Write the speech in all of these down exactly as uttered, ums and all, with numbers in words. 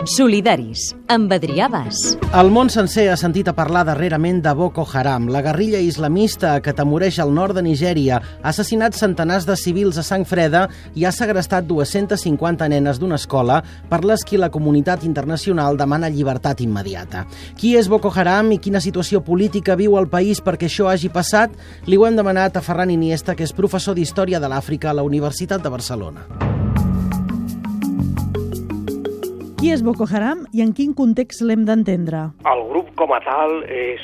Solidaris, amb Adrià Bas. El món sencer ha sentit a parlar darrerament de Boko Haram, la guerrilla islamista que atemoreix al nord de Nigèria, ha assassinat centenars de civils a sang freda i ha segrestat dues-centes cinquanta nenes d'una escola per les qui la comunitat internacional demana llibertat immediata. Qui és Boko Haram i quina situació política viu al país perquè això hagi passat? Li ho hem demanat a Ferran Iniesta, que és professor d'Història de l'Àfrica a la Universitat de Barcelona. Qui és Boko Haram i en quin context l'hem d'entendre? El grup com a tal és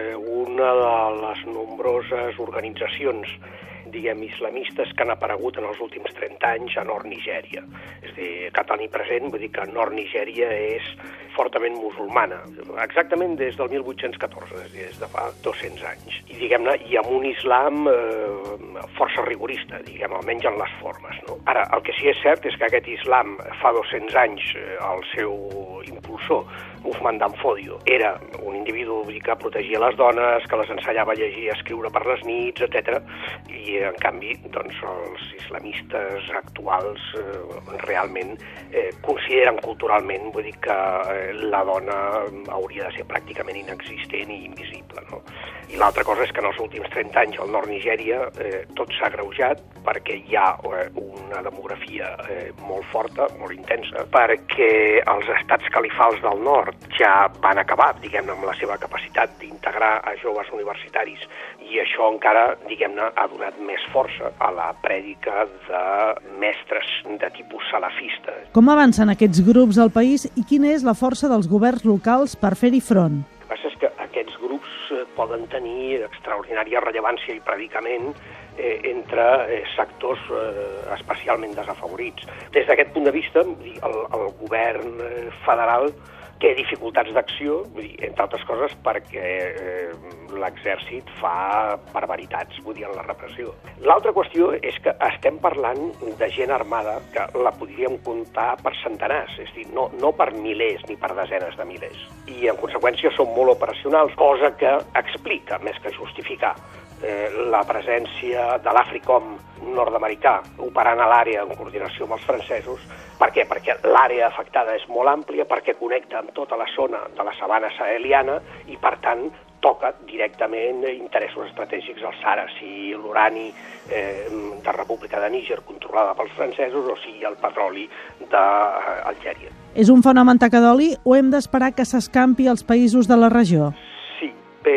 una de les nombroses organitzacions, diguem, islamistes que han aparegut en els últims trenta anys a Nord Nigèria. És a dir, cal tenir present, vull dir que Nord Nigèria és fortament musulmana, exactament des del mil vuit-cents catorze, és a dir, des de fa dos-cents anys. I, diguem-ne, i amb un islam eh, força rigorista, diguem, almenys en les formes, no? Ara, el que sí és cert és que aquest islam fa dos-cents anys, eh, el seu impulsor, Uthman Dan Fodio, era un individu que protegia les dones, que les ensenyava a llegir i a escriure per les nits, etcètera. I, en canvi, doncs, els islamistes actuals eh, realment eh, consideren culturalment, vull dir que eh, la dona hauria de ser pràcticament inexistent i invisible, no? I l'altra cosa és que en els últims trenta anys al nord Nigèria eh, tot s'ha agreujat perquè hi ha eh, una demografia eh, molt forta, molt intensa, perquè els estats califals del nord ja van acabar, diguem-ne, amb la seva capacitat d'integrar a joves universitaris, i això encara, diguem-ne, ha donat més força a la prèdica de mestres de tipus salafista. Com avancen aquests grups al país i quina és la força dels governs locals per fer-hi front? El que passa és que aquests grups poden tenir extraordinària rellevància i predicament eh, entre eh, sectors eh, especialment desafavorits. Des d'aquest punt de vista, el, el govern eh, federal té dificultats d'acció, entre altres coses perquè eh, l'exèrcit fa barbaritats, vull dir, en la repressió. L'altra qüestió és que estem parlant de gent armada que la podríem comptar per centenars, és a dir, no, no per milers ni per desenes de milers. I, en conseqüència, són molt operacionals, cosa que explica, més que justificar, eh, la presència de l'Africom nord-americà operant a l'àrea en coordinació amb els francesos. Per què? Perquè l'àrea afectada és molt àmplia, perquè connecta amb tota la zona de la sabana saheliana i, per tant, toca directament interessos estratègics al Sàhara, si l'urani eh, de República de Níger controlada pels francesos o sigui el petroli d'Algèria. És un font a manteca d'oli o hem d'esperar que s'escampi als països de la regió? Sí,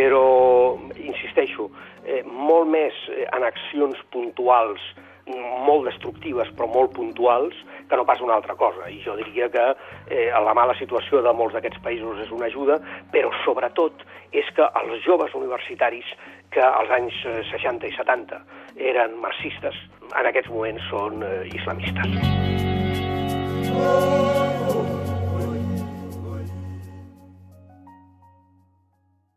però, insisteixo, eh, molt més en accions puntuals, molt destructives però molt puntuals, que no pas una altra cosa. I jo diria que eh, la mala situació de molts d'aquests països és una ajuda, però sobretot és que els joves universitaris que als anys seixanta i setanta eren marxistes, en aquests moments són eh, islamistes.